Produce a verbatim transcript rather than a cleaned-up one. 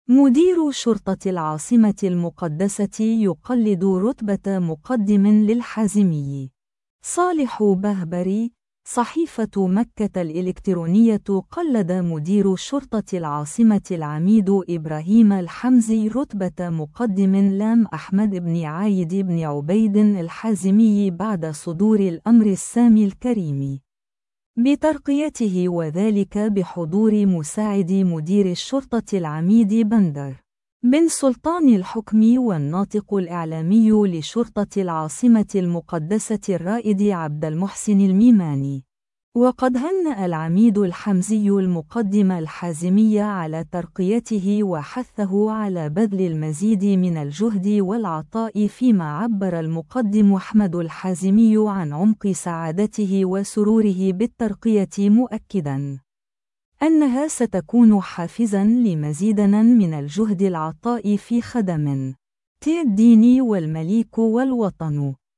مدير شرطة العاصمة المقدسة يقلد رتبة مقدم للحازمي. صالح بهبري، صحيفة مكة الإلكترونية. قلد مدير شرطة العاصمة العميد إبراهيم الحمزي رتبة مقدم لام أحمد بن عايد بن عبيد الحازمي بعد صدور الأمر السامي الكريم بترقيته، وذلك بحضور مساعد مدير الشرطة العميد بندر بن سلطان الحكم والناطق الإعلامي لشرطة العاصمة المقدسة الرائد عبد المحسن الميماني. وقد هنأ العميد الحمزي المقدم الحازمي على ترقيته وحثه على بذل المزيد من الجهد والعطاء، فيما عبر المقدم أحمد الحازمي عن عمق سعادته وسروره بالترقية، مؤكداً أنها ستكون حافزاً لمزيد من الجهد العطاء في خدمة الدين والملك والوطن.